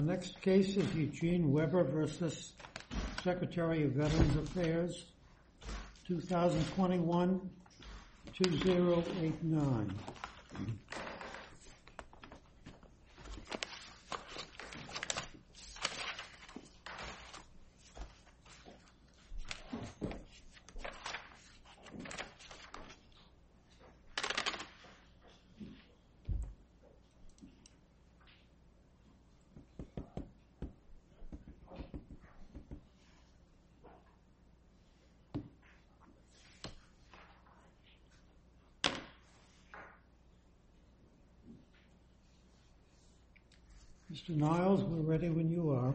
The next case is Eugene Weber versus Secretary of Veterans Affairs, 2021-2089. Mr. Niles, we're ready when you are.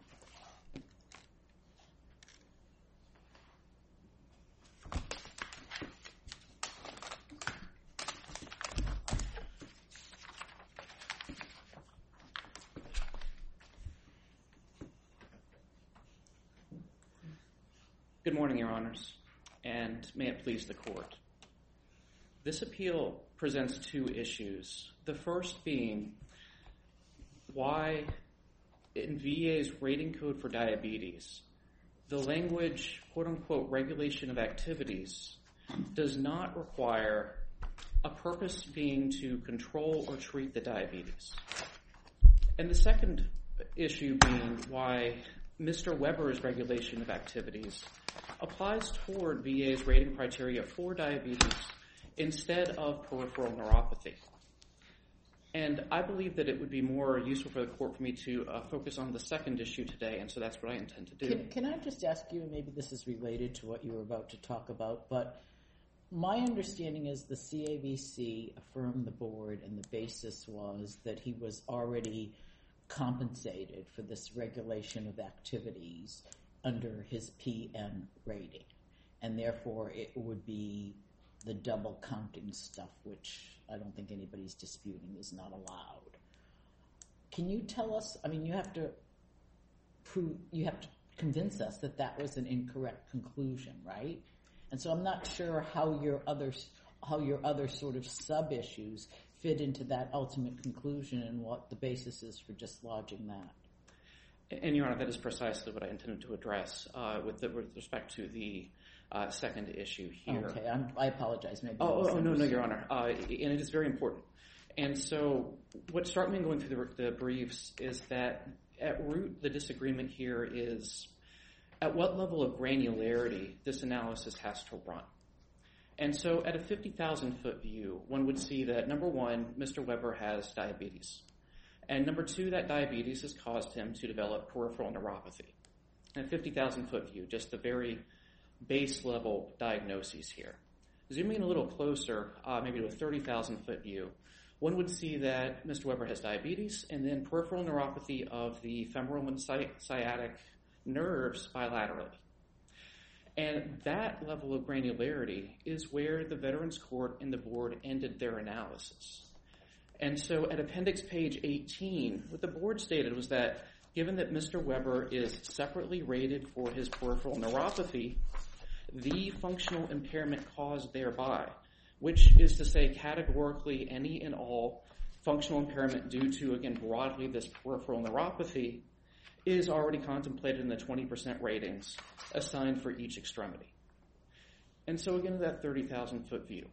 Good morning, Your Honors, and may it please the Court. This appeal presents two issues. The first being why in VA's rating code for diabetes, the language, quote-unquote, regulation of activities does not require a purpose being to control or treat the diabetes. And the second issue being why Mr. Weber's regulation of activities applies toward VA's rating criteria for diabetes instead of peripheral neuropathy. And I believe that it would be more useful for the Court for me to focus on the second issue today, and so that's what I intend to do. Can I just ask you, and maybe this is related to what you were about to talk about, but my understanding is the CAVC affirmed the board and the basis was that he was already compensated for this regulation of activities under his PM rating, and therefore it would be the double counting stuff, which I don't think anybody's disputing is not allowed. Can you tell us, I mean, you have to convince us that that was an incorrect conclusion, right? And so I'm not sure how your other sort of sub-issues fit into that ultimate conclusion and what the basis is for just lodging that. And, Your Honor, that is precisely what I intended to address with respect to the second issue here. Okay, I apologize. Maybe no, Your Honor. And it is very important. And so what struck me in going through the briefs is that at root the disagreement here is at what level of granularity this analysis has to run. And so at a 50,000-foot view, one would see that, number one, Mr. Weber has diabetes. And number two, that diabetes has caused him to develop peripheral neuropathy. And a 50,000-foot view, just the very base-level diagnoses here. Zooming in a little closer, maybe to a 30,000-foot view, one would see that Mr. Weber has diabetes and then peripheral neuropathy of the femoral and sciatic nerves bilaterally. And that level of granularity is where the Veterans Court and the board ended their analysis. And so at appendix page 18, what the board stated was that given that Mr. Weber is separately rated for his peripheral neuropathy, the functional impairment caused thereby, which is to say categorically any and all functional impairment due to, again, broadly this peripheral neuropathy, is already contemplated in the 20% ratings assigned for each extremity. And so again, that 30,000-foot view.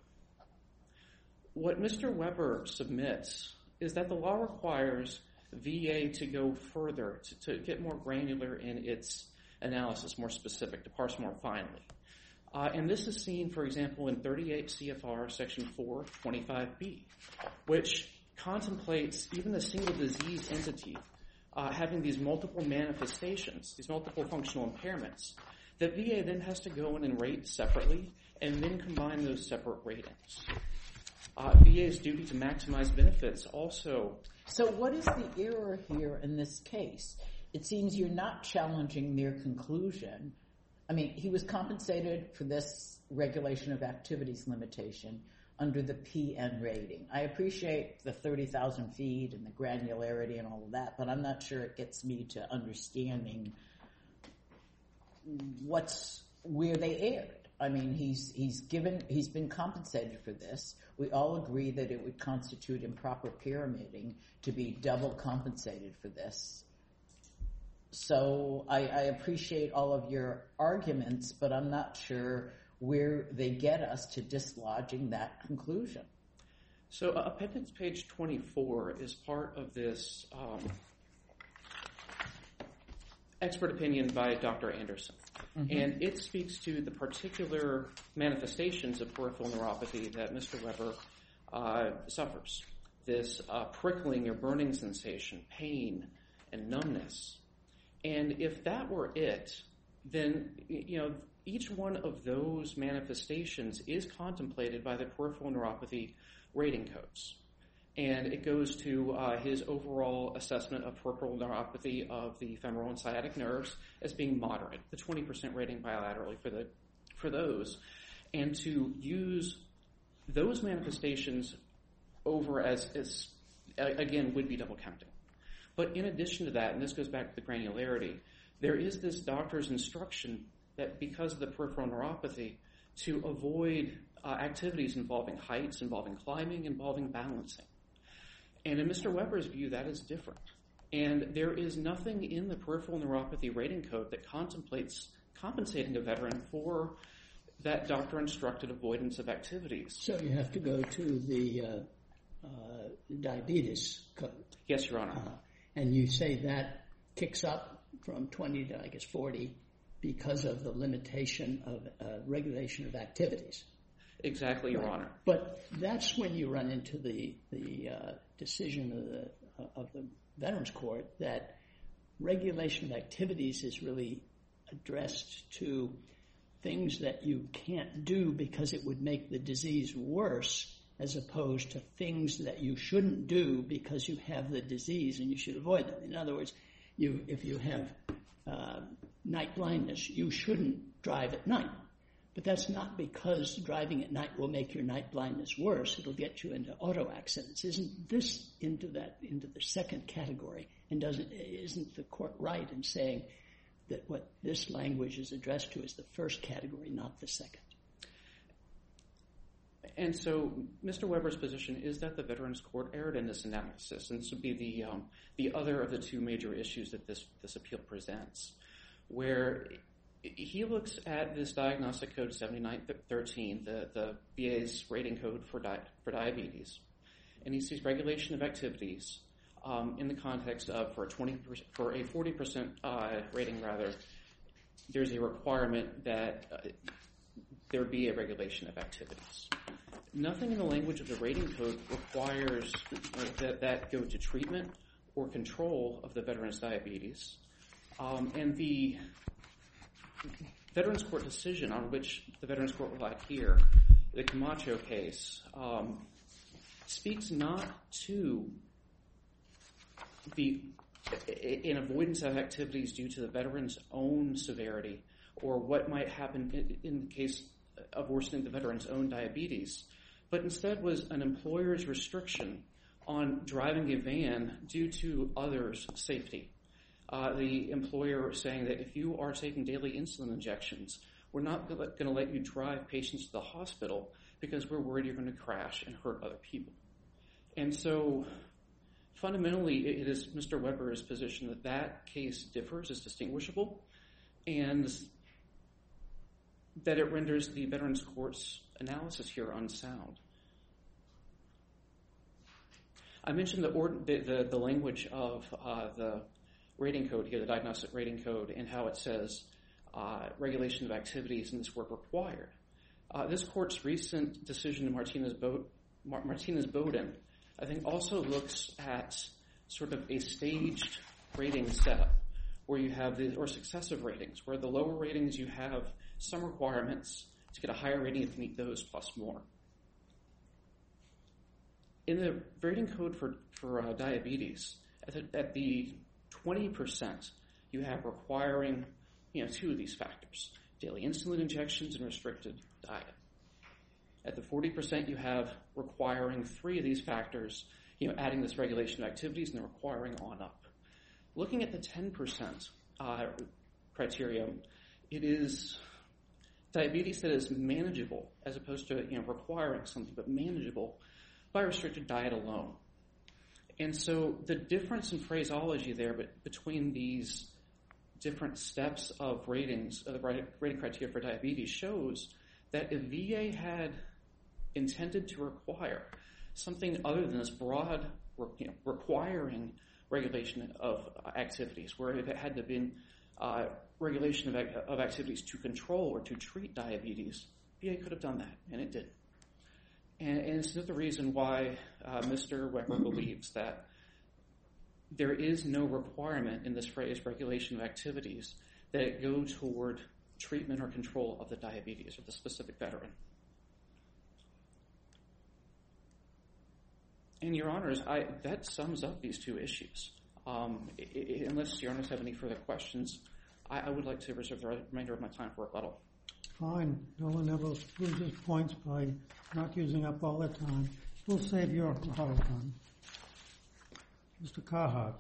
What Mr. Weber submits is that the law requires VA to go further, to get more granular in its analysis, more specific, to parse more finely. And this is seen, for example, in 38 CFR section 425B, which contemplates even a single disease entity having these multiple manifestations, these multiple functional impairments, that VA then has to go in and rate separately and then combine those separate ratings. VA's duty to maximize benefits also. So what is the error here in this case? It seems you're not challenging their conclusion. I mean, he was compensated for this regulation of activities limitation under the PN rating. I appreciate the 30,000 feet and the granularity and all of that, but I'm not sure it gets me to understanding where they erred. I mean, he's been compensated for this. We all agree that it would constitute improper pyramiding to be double compensated for this. So I appreciate all of your arguments, but I'm not sure where they get us to dislodging that conclusion. So appendix page 24 is part of this expert opinion by Dr. Anderson. Mm-hmm. And it speaks to the particular manifestations of peripheral neuropathy that Mr. Weber suffers. This prickling or burning sensation, pain, and numbness. And if that were it, then each one of those manifestations is contemplated by the peripheral neuropathy rating codes. And it goes to his overall assessment of peripheral neuropathy of the femoral and sciatic nerves as being moderate, the 20% rating bilaterally for those. And to use those manifestations over as again, would be double counting. But in addition to that, and this goes back to the granularity, there is this doctor's instruction that because of the peripheral neuropathy, to avoid activities involving heights, involving climbing, involving balancing. And in Mr. Weber's view, that is different. And there is nothing in the peripheral neuropathy rating code that contemplates compensating a veteran for that doctor-instructed avoidance of activities. So you have to go to the diabetes code. Yes, Your Honor. And you say that kicks up from 20 to, I guess, 40 because of the limitation of regulation of activities. Exactly, Your Honor. But that's when you run into the decision of the Veterans Court that regulation of activities is really addressed to things that you can't do because it would make the disease worse, as opposed to things that you shouldn't do because you have the disease and you should avoid them. In other words, if you have night blindness, you shouldn't drive at night. But that's not because driving at night will make your night blindness worse. It'll get you into auto accidents. Isn't this into the second category? And isn't the court right in saying that what this language is addressed to is the first category, not the second? And so Mr. Weber's position is that the Veterans Court erred in this analysis, and this would be the other of the two major issues that this appeal presents, where he looks at this diagnostic code 7913, the VA's rating code for diabetes, and he sees regulation of activities in the context of for a 40% rating there's a requirement that there be a regulation of activities. Nothing in the language of the rating code requires that go to treatment or control of the veteran's diabetes. And the Veterans Court decision on which the Veterans Court relied here, the Camacho case, speaks not to an avoidance of activities due to the veteran's own severity or what might happen in the case of worsening the veteran's own diabetes, but instead was an employer's restriction on driving a van due to others' safety. The employer saying that if you are taking daily insulin injections, we're not going to let you drive patients to the hospital because we're worried you're going to crash and hurt other people. And so fundamentally, it is Mr. Weber's position that that case differs, is distinguishable, and that it renders the Veterans Court's analysis here unsound. I mentioned the language of the rating code here, the diagnostic rating code, and how it says regulation of activities in this work required. This court's recent decision in Martinez-Bowden, I think, also looks at sort of a staged rating setup where you have or successive ratings, where the lower ratings you have some requirements to get a higher rating if you meet those plus more. In the rating code for diabetes, at the 20%, you have requiring two of these factors, daily insulin injections and restricted diet. At the 40%, you have requiring three of these factors, adding this regulation of activities and then requiring on up. Looking at the 10% criteria, it is diabetes that is manageable as opposed to requiring something, but manageable by restricted diet alone. And so the difference in phraseology there between these different steps of ratings, the rating criteria for diabetes, shows that if VA had intended to require something other than this broad requiring regulation of activities, where if it had to be regulation of activities to control or to treat diabetes, VA could have done that, and it did. And it's not the reason why Mr. Weber believes that there is no requirement in this phrase, regulation of activities, that it go toward treatment or control of the diabetes of the specific veteran. And Your Honors, that sums up these two issues. Unless Your Honors have any further questions, I would like to reserve the remainder of my time for rebuttal. Fine. No one ever loses points by not using up all the time. We'll save your rebuttal time. Mr. Carhart.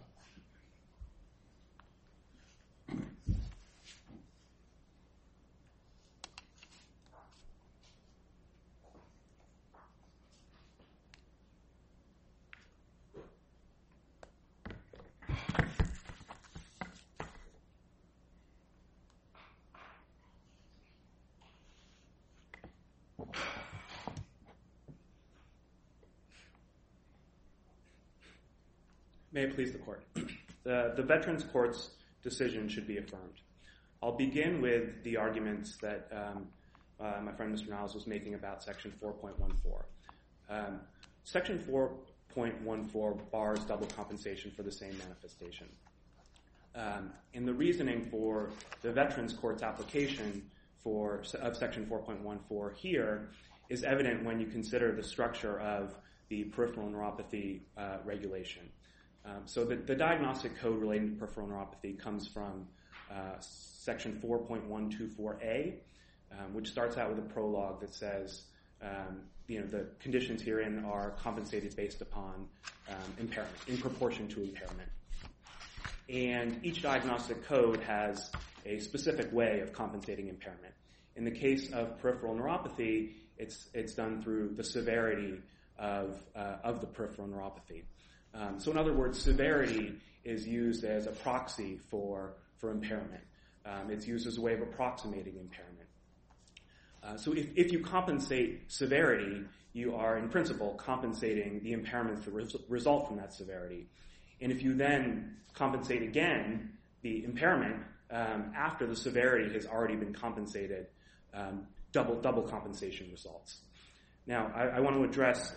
May it please the Court. The Veterans Court's decision should be affirmed. I'll begin with the arguments that my friend Mr. Niles was making about Section 4.14. Section 4.14 bars double compensation for the same manifestation. And the reasoning for the Veterans Court's application of Section 4.14 here is evident when you consider the structure of the peripheral neuropathy regulation. So the diagnostic code relating to peripheral neuropathy comes from Section 4.124A, which starts out with a prologue that says, the conditions herein are compensated based upon impairment, in proportion to impairment. And each diagnostic code has a specific way of compensating impairment. In the case of peripheral neuropathy, it's done through the severity of the peripheral neuropathy. So in other words, severity is used as a proxy for impairment. It's used as a way of approximating impairment. So if you compensate severity, you are in principle compensating the impairments that result from that severity. And if you then compensate again the impairment after the severity has already been compensated, double compensation results. Now, I want to address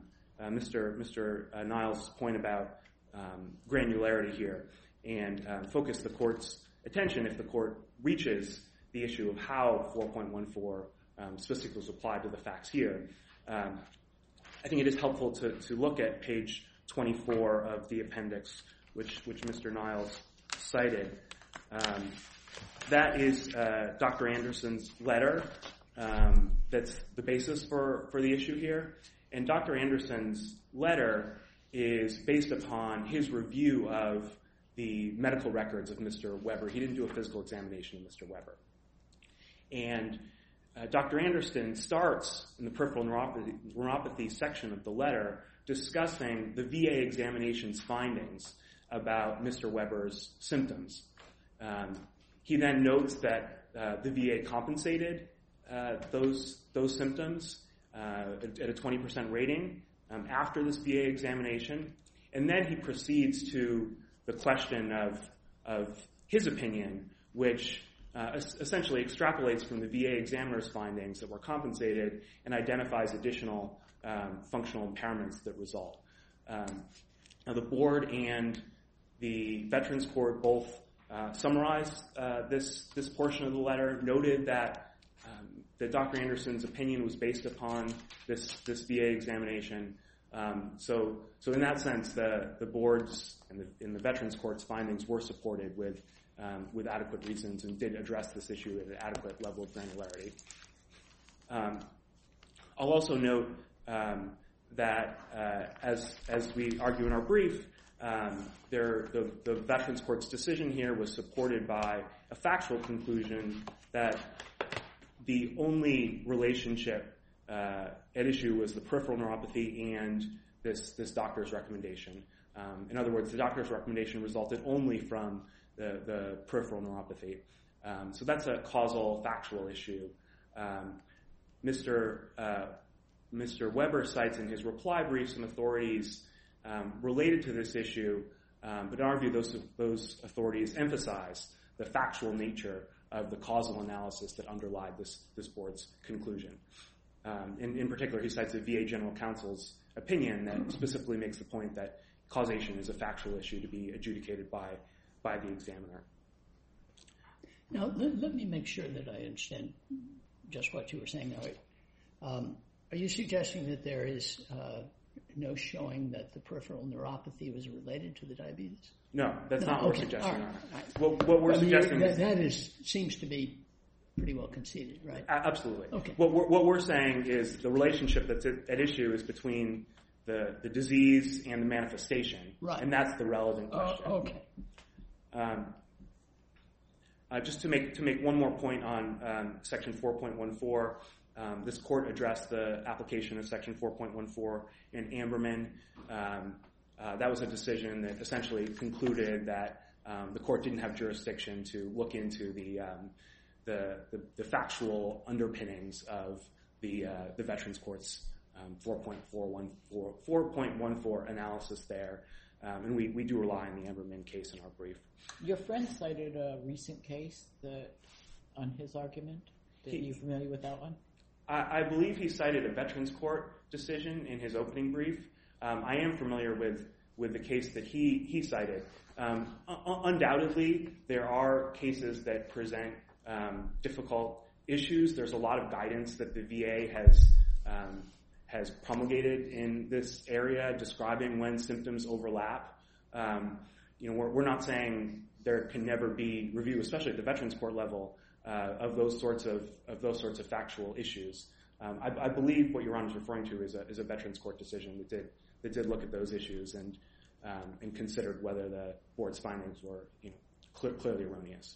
Mr. Niles' point about granularity here and focus the Court's attention if the Court reaches the issue of how 4.14 specifically was applied to the facts here. I think it is helpful to look at page 24 of the appendix, which Mr. Niles cited. That is Dr. Anderson's letter that's the basis for the issue here. And Dr. Anderson's letter is based upon his review of the medical records of Mr. Weber. He didn't do a physical examination of Mr. Weber. And Dr. Anderson starts in the peripheral neuropathy section of the letter discussing the VA examination's findings about Mr. Weber's symptoms. He then notes that the VA compensated those symptoms at a 20% rating after this VA examination. And then he proceeds to the question of his opinion, which essentially extrapolates from the VA examiner's findings that were compensated and identifies additional functional impairments that result. Now, the Board and the Veterans Court both summarized this portion of the letter, noted that Dr. Anderson's opinion was based upon this VA examination. So in that sense, the Board's and the Veterans Court's findings were supported with adequate reasons and did address this issue at an adequate level of granularity. I'll also note that as we argue in our brief, the Veterans Court's decision here was supported by a factual conclusion that the only relationship at issue was the peripheral neuropathy and this doctor's recommendation. In other words, the doctor's recommendation resulted only from the peripheral neuropathy. So that's a causal factual issue. Mr. Weber cites in his reply brief some authorities related to this issue, but in our view, those authorities emphasize the factual nature of the causal analysis that underlied this board's conclusion. In particular, he cites the VA General Counsel's opinion that specifically makes the point that causation is a factual issue to be adjudicated by the examiner. Now, let me make sure that I understand just what you were saying now. Are you suggesting that there is no showing that the peripheral neuropathy was related to the diabetes? No, that's not what we're suggesting. All right. What we're suggesting is... That seems to be pretty well conceded, right? Absolutely. Okay. What we're saying is the relationship that's at issue is between the disease and the manifestation, right? And that's the relevant question. Okay. Just to make one more point on Section 4.14, this court addressed the application of Section 4.14 in Amberman. That was a decision that essentially concluded that the court didn't have jurisdiction to look into the factual underpinnings of the Veterans Court's 4.14 analysis there. And we do rely on the Amberman case in our brief. Your friend cited a recent case on his argument. Are you familiar with that one? I believe he cited a Veterans Court decision in his opening brief. I am familiar with the case that he cited. Undoubtedly, there are cases that present difficult issues. There's a lot of guidance that the VA has promulgated in this area describing when symptoms overlap. We're not saying there can never be review, especially at the Veterans Court level, of those sorts of factual issues. I believe what Your Honor is referring to is a Veterans Court decision that did look at those issues and considered whether the board's findings were clearly erroneous.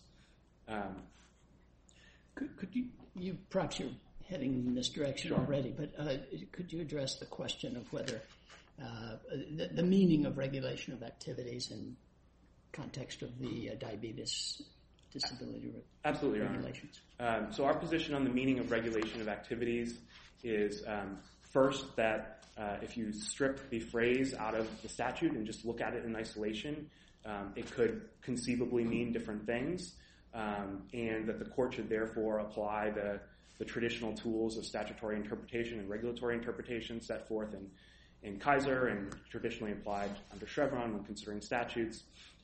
Could you perhaps you're heading in this direction already, but could you address the question of whether the meaning of regulation of activities in context of the diabetes disability Absolutely, regulations? Your Honor. So our position on the meaning of regulation of activities is first that if you strip the phrase out of the statute and just look at it in isolation, it could conceivably mean different things, and that the court should therefore apply the traditional tools of statutory interpretation and regulatory interpretation set forth in Kaiser and traditionally applied under Chevron when considering statutes.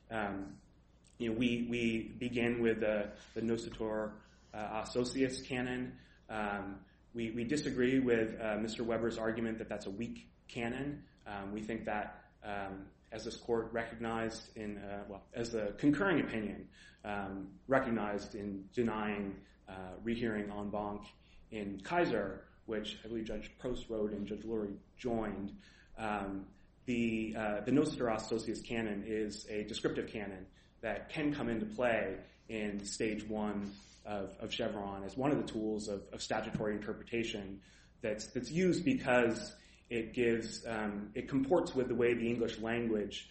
We begin with the Nocitor Associates canon. We disagree with Mr. Weber's argument that that's a weak canon. We think that, as this court recognized as the concurring opinion recognized in denying rehearing en banc in Kaiser, which I believe Judge Prost wrote and Judge Lurie joined, the Nocitor Associates canon is a descriptive canon that can come into play in stage one of Chevron as one of the tools of statutory interpretation that's used because it comports with the way the English language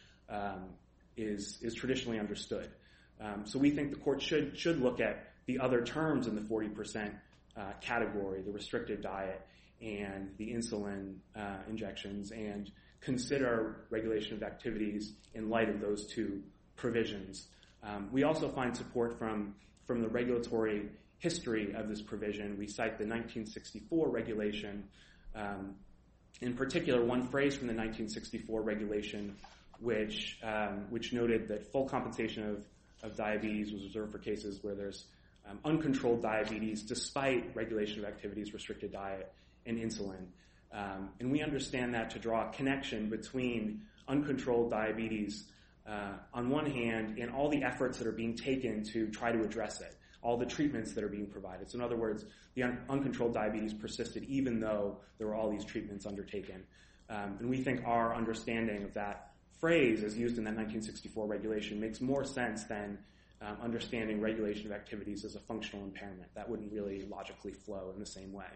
is traditionally understood. So we think the court should look at the other terms in the 40% category, the restricted diet and the insulin injections, and consider regulation of activities in light of those two provisions. We also find support from the regulatory history of this provision. We cite the 1964 regulation, in particular one phrase from the 1964 regulation which noted that full compensation of diabetes was reserved for cases where there's uncontrolled diabetes despite regulation of activities, restricted diet, and insulin. And we understand that to draw a connection between uncontrolled diabetes on one hand and all the efforts that are being taken to try to address it, all the treatments that are being provided. So in other words, the uncontrolled diabetes persisted even though there were all these treatments undertaken. And we think our understanding of that phrase as used in that 1964 regulation makes more sense than understanding regulation of activities as a functional impairment. That wouldn't really logically flow in the same way.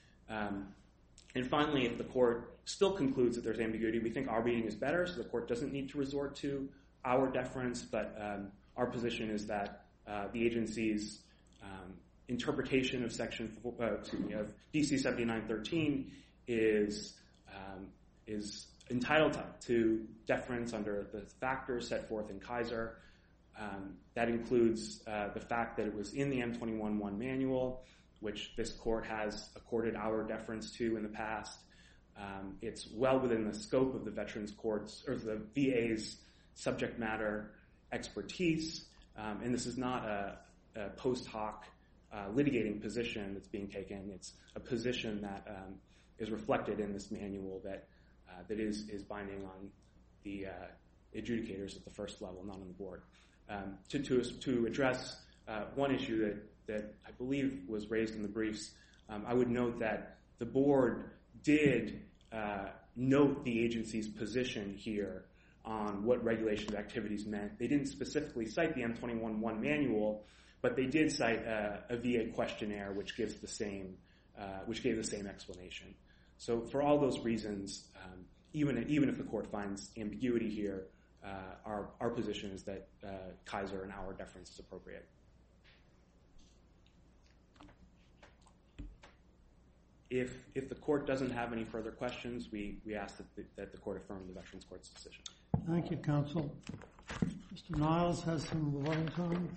And finally, if the court still concludes that there's ambiguity, we think our reading is better, so the court doesn't need to resort to our deference, but our position is that the agency's interpretation of of DC 7913 is entitled to deference under the factors set forth in Kaiser. That includes the fact that it was in the M21-1 manual, which this court has accorded our deference to in the past. It's well within the scope of the Veterans Court's or the VA's subject matter expertise, and this is not a post hoc litigating position that's being taken. It's a position that is reflected in this manual that is binding on the adjudicators at the first level, not on the board. To address one issue that I believe was raised in the briefs, I would note that the board did note the agency's position here on what regulation of activities meant. They didn't specifically cite the M21-1 manual, but they did cite a VA questionnaire which gave the same explanation. So for all those reasons, even if the court finds ambiguity here, our position is that Kaiser and our deference is appropriate. If the court doesn't have any further questions, we ask that the court affirm the Veterans Court's decision. Thank you, counsel. Mr. Niles has some voting time.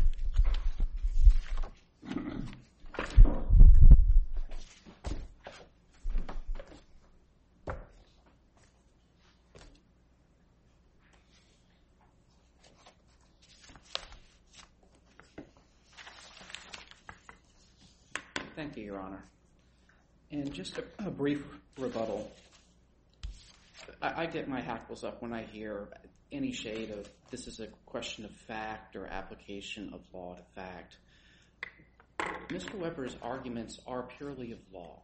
Thank you, Your Honor. And just a brief rebuttal. I get my hackles up when I hear any shade of this is a question of fact or application of law to fact. Mr. Weber's arguments are purely of law.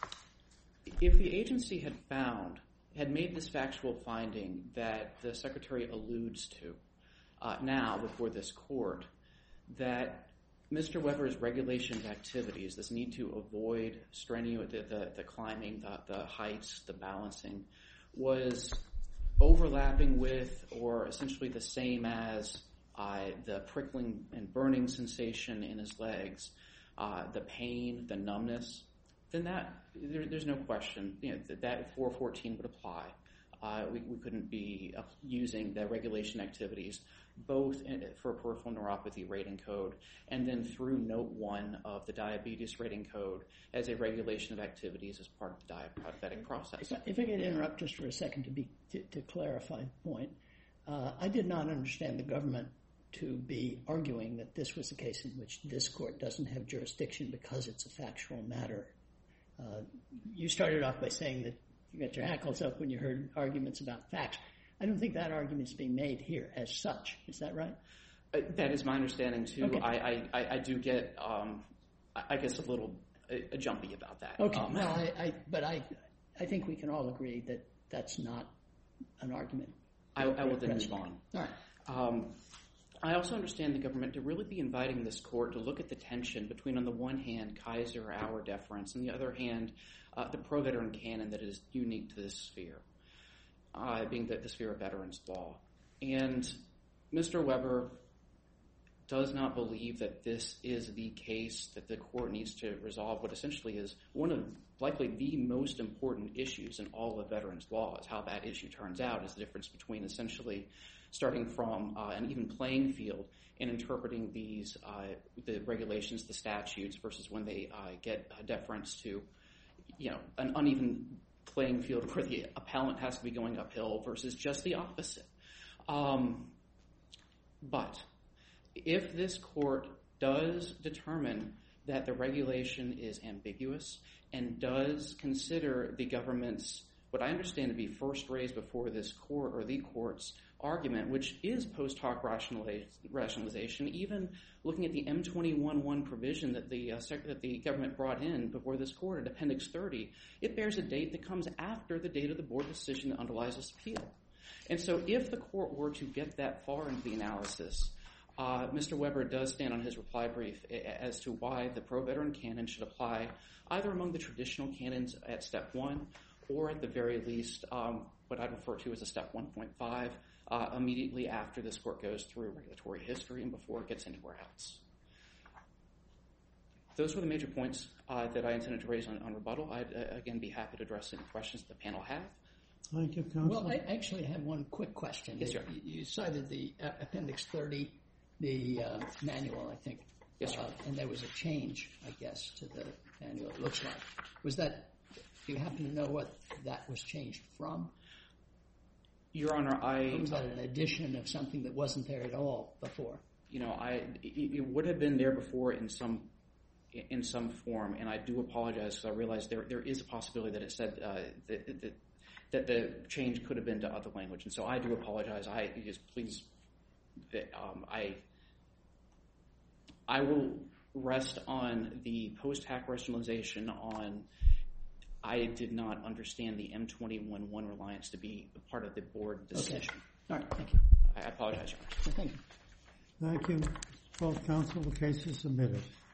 If the agency had made this factual finding that the Secretary alludes to now before this court, that Mr. Weber's regulation of activities, this need to avoid the climbing, the heights, the balancing, was overlapping with or essentially the same as the prickling and burning sensation in his legs, the pain, the numbness, then there's no question that 414 would apply. We couldn't be using the regulation activities both for peripheral neuropathy rating code and then through Note 1 of the diabetes rating code as a regulation of activities as part of the diabetic process. If I could interrupt just for a second to clarify the point. I did not understand the government to be arguing that this was a case in which this court doesn't have jurisdiction because it's a factual matter. You started off by saying that you got your hackles up when you heard arguments about facts. I don't think that argument is being made here as such. Is that right? That is my understanding, too. Okay. I do get, I guess, a little jumpy about that. Okay. But I think we can all agree that that's not an argument. I will then move on. All right. I also understand the government to really be inviting this court to look at the tension between, on the one hand, Kaiser, our deference, and the other hand, the pro-veteran canon that is unique to this sphere, being the sphere of veterans law. And Mr. Weber does not believe that this is the case that the court needs to resolve what essentially is one of likely the most important issues in all of veterans law, is how that issue turns out, is the difference between essentially starting from an even playing field and interpreting these the regulations, the statutes, versus when they get deference to an uneven playing field where the appellant has to be going uphill versus just the opposite. But if this court does determine that the regulation is ambiguous and does consider the government's, what I understand to be first raised before this court or the court's argument, which is post hoc rationalization, even looking at the M21-1 provision that the government brought in before this court at Appendix 30, it bears a date that comes after the date of the board decision that underlies this appeal. And so if the court were to get that far into the analysis, Mr. Weber does stand on his reply brief as to why the pro-veteran canon should apply either among the traditional canons at Step 1 or at the very least what I'd refer to as a Step 1.5 immediately after this court goes through regulatory history and before it gets anywhere else. Those were the major points that I intended to raise on rebuttal. I'd, again, be happy to address any questions the panel have. Thank you, Counsel. Well, I actually have one quick question. Yes, sir. You cited the Appendix 30, the manual, I think. Yes, sir. And there was a change, I guess, to the manual, it looks like. Was that, do you happen to know what that was changed from? Your Honor, Or was that an addition of something that wasn't there at all before? It would have been there before in some form, and I do apologize because I realize there is a possibility that it said that the change could have been to other language, and so I do apologize. I will rest on the post-hack rationalization on I did not understand the M21-1 reliance to be a part of the board decision. Okay. All right, thank you. I apologize, Your Honor. Thank you. Thank you. Both counsel, the case is submitted.